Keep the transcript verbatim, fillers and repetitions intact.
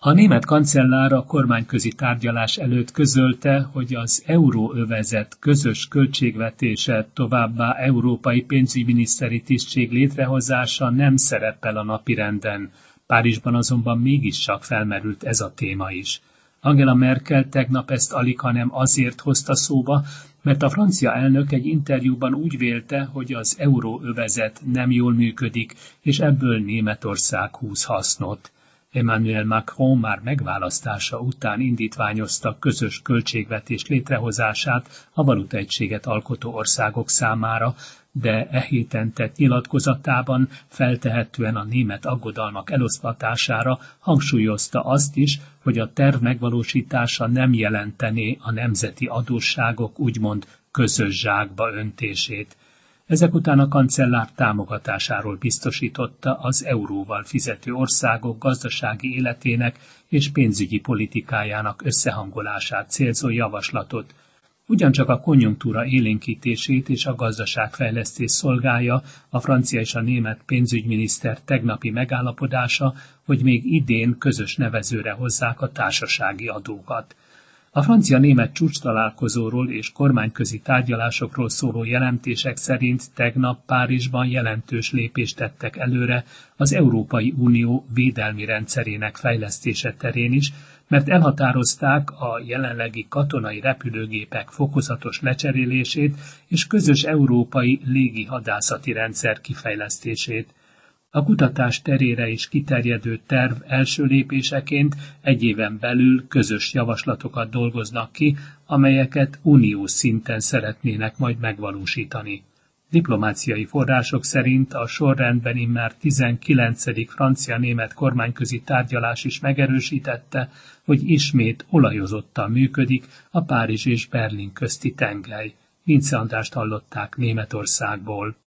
A német kancellár a kormányközi tárgyalás előtt közölte, hogy az euróövezet közös költségvetése, továbbá európai pénzügyminiszteri tisztség létrehozása nem szerepel a napirenden. Párizsban azonban mégiscsak felmerült ez a téma is. Angela Merkel tegnap ezt alighanem azért hozta szóba, mert a francia elnök egy interjúban úgy vélte, hogy az euróövezet nem jól működik, és ebből Németország húz hasznot. Emmanuel Macron már megválasztása után indítványozta közös költségvetés létrehozását a valutaegységet alkotó országok számára, de e héten tett nyilatkozatában feltehetően a német aggodalmak eloszlatására hangsúlyozta azt is, hogy a terv megvalósítása nem jelentené a nemzeti adósságok úgymond közös zsákba öntését. Ezek után a kancellár támogatásáról biztosította az euróval fizető országok gazdasági életének és pénzügyi politikájának összehangolását célzó javaslatot. Ugyancsak a konjunktúra élénkítését és a gazdaságfejlesztés szolgálja a francia és a német pénzügyminiszter tegnapi megállapodása, hogy még idén közös nevezőre hozzák a társasági adókat. A francia-német csúcstalálkozóról és kormányközi tárgyalásokról szóló jelentések szerint tegnap Párizsban jelentős lépést tettek előre az Európai Unió védelmi rendszerének fejlesztése terén is, mert elhatározták a jelenlegi katonai repülőgépek fokozatos lecserélését és közös európai légihadászati rendszer kifejlesztését. A kutatás terére is kiterjedő terv első lépéseként egy éven belül közös javaslatokat dolgoznak ki, amelyeket uniós szinten szeretnének majd megvalósítani. Diplomáciai források szerint a sorrendben immár tizenkilencedik francia-német kormányközi tárgyalás is megerősítette, hogy ismét olajozottan működik a Párizs és Berlin közti tengely. Vince Andrást hallották Németországból.